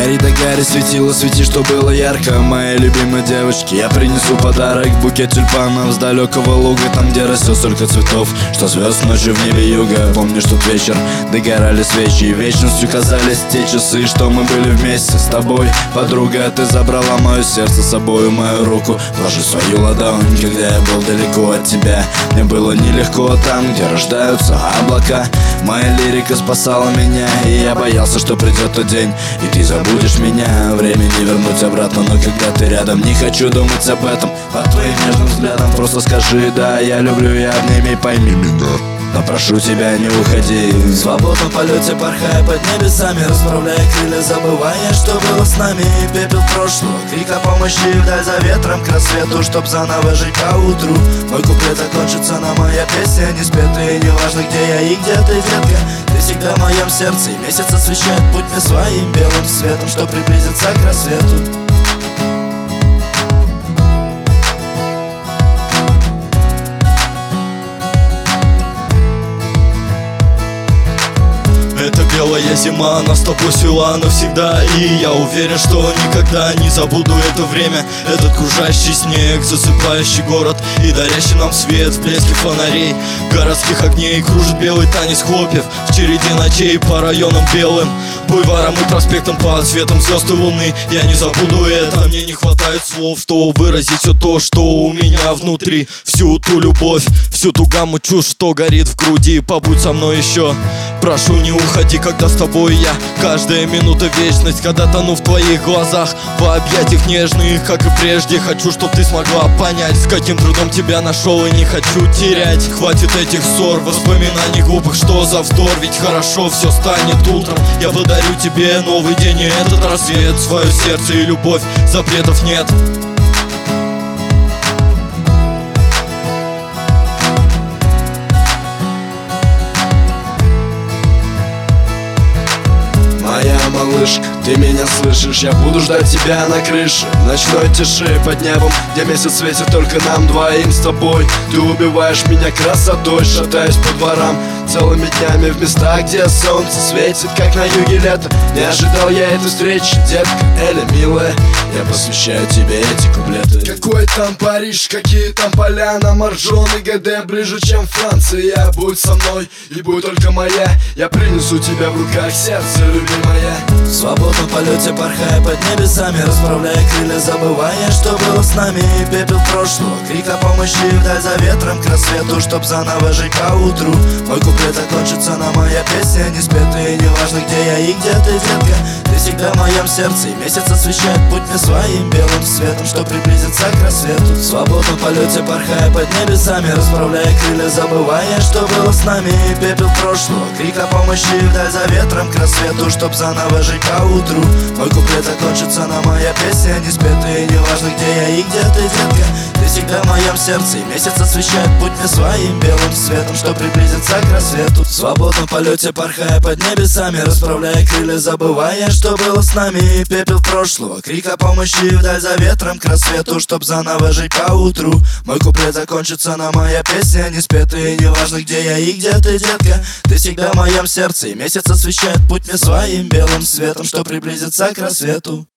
Гори да гори, светило, свети, что было ярко. Моей любимой девочке я принесу подарок. Букет тюльпанов с далекого луга, там, где растет столько цветов, что звезд ночью в небе юга. Помнишь тот вечер, догорали свечи, и вечностью казались те часы, что мы были вместе с тобой. Подруга, ты забрала мое сердце с собой, мою руку вложи в свою ладонь. Когда я был далеко от тебя, мне было нелегко там, где рождаются облака. Моя лирика спасала меня, и я боялся, что придет тот день, и ты забудешь меня. Время не вернуть обратно, но когда ты рядом, не хочу думать об этом. Под твоим нежным взглядом просто скажи: да, я люблю, и обними, пойми меня. Но прошу тебя, не уходи. В свободном полете порхая под небесами, расправляя крылья, забывая, что было с нами. И пепел прошлого, крик о помощи вдаль за ветром к рассвету, чтоб заново жить по утру. Мой куплет закончится, но моя песня не спета. И неважно, где я и где ты, детка, ты всегда в моем сердце. И месяц освещает путь мне своим белым светом, что приблизится к рассвету. Это белая зима нас с тобой свела навсегда, и я уверен, что никогда не забуду это время. Этот кружащий снег, засыпающий город и дарящий нам свет в блеске фонарей городских огней. Кружит белый танец хлопьев в череде ночей по районам белым бульварам и проспектам под светом звезд и луны. Я не забуду это, мне не хватает слов, что выразить все то, что у меня внутри. Всю ту любовь, всю ту гамму чувств, что горит в груди. Побудь со мной еще, прошу, не уходи, когда с тобой я. Каждая минута вечность, когда тону в твоих глазах, в объятиях нежных, как и прежде. Хочу, чтоб ты смогла понять, с каким трудом тебя нашел, и не хочу терять. Хватит этих ссор, воспоминаний глупых, что за вздор. Ведь хорошо все станет утром. Я подарю тебе новый день и этот рассвет, свое сердце и любовь, запретов нет. Моя малышка, ты меня слышишь? Я буду ждать тебя на крыше, в ночной тиши под небом, где месяц светит только нам двоим с тобой. Ты убиваешь меня красотой, шатаюсь по дворам целыми днями в местах, где солнце светит, как на юге лето. Не ожидал я этой встречи, детка, Эля, милая, я посвящаю тебе эти куплеты. Какой там Париж, какие там поля, на Маржон и ГД ближе, чем Франция. Будь со мной и будь только моя, я принесу тебя в руках сердце, любимая. В свободном полете порхая под небесами, расправляя крылья, забывая, что было с нами. И пепел прошлого, крик о помощи вдаль за ветром к рассвету, чтоб заново жить по утру. Мой куплет закончится, но моя песня не спета. И неважно, где я и где ты, детка, ты всегда в моем сердце. И месяц освещает путь мне своим белым светом, что приблизится к рассвету. В свободном полете порхая под небесами, расправляя крылья, забывая, что было с нами. И пепел прошлого, крик о помощи вдаль за ветром к рассвету, чтоб заново жить по утру. Мой куплет закончится, но моя песня не спета. И неважно, где я и где ты, детка, ты всегда в моем сердце. И месяц освещает путь мне своим белым светом, что приблизится к рассвету. В свободном полете порхая под небесами, расправляя крылья, забывая, что было с нами. И пепел прошлого, крик о помощи вдаль за ветром к рассвету, чтоб заново жить по утру. Мой куплет закончится, но моя песня не спета. И неважно, где я и где ты, детка, ты всегда в моем сердце. И месяц освещает путь мне своим белым светом, что приблизится к рассвету.